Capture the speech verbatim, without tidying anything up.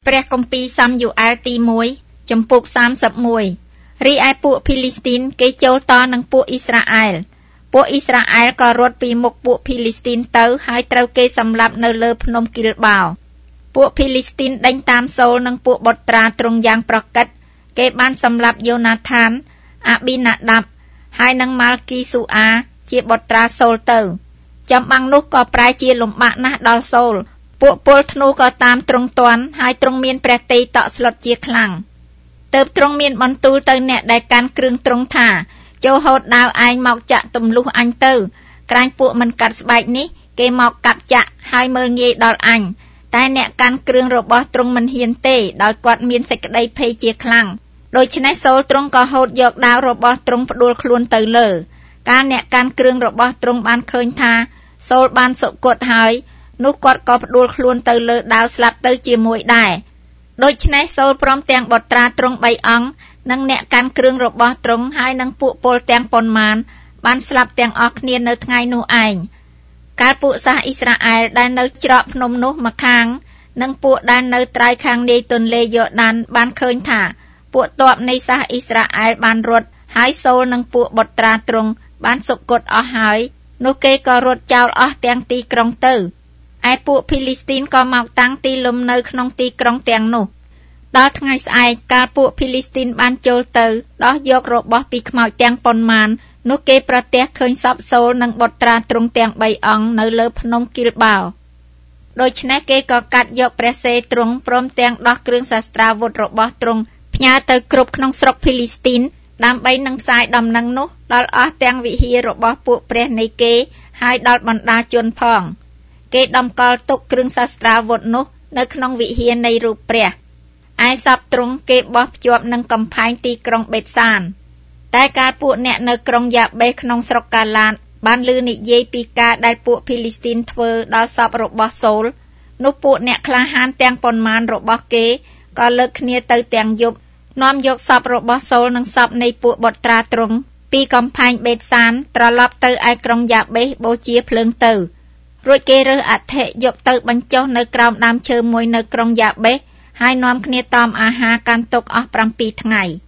ព្រះគម្ពីរសាមយូអែលទីមួយចំពុកសាមសិបមួយរីឯពួកភីលីស្ទីនគេចូលតនឹងពួកអ៊ីស្រាអែលពួកអ៊ីស្រាអែលក៏រត់ពីមុខពួកភីលីស្ទីនទៅហើយត្រូវគេសម្លាប់នៅលើភ្នំគីលបោពួកភីលីស្ទីនដេញតាមសូលនិងពួកបុត្រាទ្រង់យ៉ាងប្រកិតគេបានសម្លាប់យ៉ូណាថានអាប៊ីណាដាប់ហើយនិងម៉ាល់គីស៊ូអាជាបុត្រាសូលទៅចំបាំងនោះក៏ប្រែជាលំបាកណាស់ដល់សូលពួកពលធ្នូក៏តាមទ្រង់ទាន់ហើយទ្រង់មានព្រះទ័យតក់ស្លុតជាខ្លាំងទើបទ្រង់មានបន្ទូលទៅអ្នកដែលកាន់គ្រឿងទ្រង់ថាចូលហូតដាវឯងមកចាក់ទម្លុះអញទៅក្រាញ់ពួកមិនកាត់ស្បែកនេះគេមកកាប់ចាក់ហើយមើលងាយដល់អញតែអ្នកកាន់គ្រឿងរបស់ទ្រង់មិនហ៊ានទេដោយគាត់មានសេចក្តីភ័យជាខ្លាំងដូច្នេះសូលទ្រង់ក៏ហូតយកដាវរបស់ទ្រង់ផ្ដួលខ្លួនទៅលើកាលអ្នកកាន់គ្រឿងរបស់ទ្រង់បានឃើញថាសូលបានសុគតហើយនោះគាត់ក៏ផ្ដួលខ្លួនទៅលើដាវស្លាប់ទៅជាមួយដែរដូច្នេះសូលព្រមទាំងបុត្រាទ្រង់បីអង្គនិងអ្នកកាន់គ្រឿងរបស់ទ្រង់ហើយនិងពួកពលទាំងប៉ុន្មានបានស្លាប់ទាំងអស់គ្នានៅថ្ងៃនោះឯងកាលពួកសាសអ៊ីស្រាអែលដែលនៅច្រកភ្នំនោះម្ខាងនិងពួកដែលនៅត្រើយខាងនាយទន្លេយ៉ូដានបានឃើញថាពួកទ័ពនៃសាសអ៊ីស្រាអែលបានរត់ហើយសូលនិងពួកបុត្រាទ្រង់បានសុគតអស់ហើយនោះគេក៏រត់ចោលអស់ទាំងទីក្រុងទៅឯពួកភីលីស្ទីនក៏មកតាំងទីលំនៅក្នុងទីក្រុងទាំងនោះដល់ថ្ងៃស្អែកកាលពួកភីលីស្ទីនបានចូលទៅដោះយករបស់ពីខ្មោចទាំងប៉ុន្មាននោះគេប្រទះឃើញសពសូលនិងបុត្រាទ្រង់ទាំងបីអង្គនៅលើភ្នំគីលបោដូច្នេះគេក៏កាត់យកព្រះសេទ្រង់ព្រមទាំងដោះគ្រឿងសាស្ត្រាវុធរបស់ទ្រង់ផ្ញើទៅគ្រប់ក្នុងស្រុកភីលីស្ទីនដើម្បីនឹងផ្សាយដំណឹងនោះដល់អស់ទាំងវិហាររបស់ពួកព្រះនៃគេហើយដល់បណ្ដាជនផងគេតម្កល់ទុកគ្រឿងសាស្ត្រាវុធនោះនៅក្នុងវិហារនៃរូបព្រះឯសពទ្រង់គេបោះភ្ជាប់នឹងកំផែងទីក្រុងបេតសានតែកាលពួកអ្នកនៅក្រុងយ៉ាបេសក្នុងស្រុកកាឡាតបានឮនិយាយពីការដែលពួកភីលីស្ទីនធ្វើដល់សពរបស់សូលនោះពួកអ្នកក្លាហានទាំងប៉ុន្មានរបស់គេក៏លើកគ្នាទៅទាំងយប់នាំយកសពរបស់សូលនិងសពនៃពួកបុត្រាទ្រង់ពីកំផែងបេតសានត្រឡប់ទៅឯក្រុងយ៉ាបេសបូជាភ្លើងទៅរួចគេរើសអฐិយកទៅបញ្ចុះនៅក្រោមដើមឈើមួយនៅក្រុងយ៉ាបេសហើយនាំគ្នាតមអាហារកាន់ទុកអស់ប្រាំពីរថ្ងៃ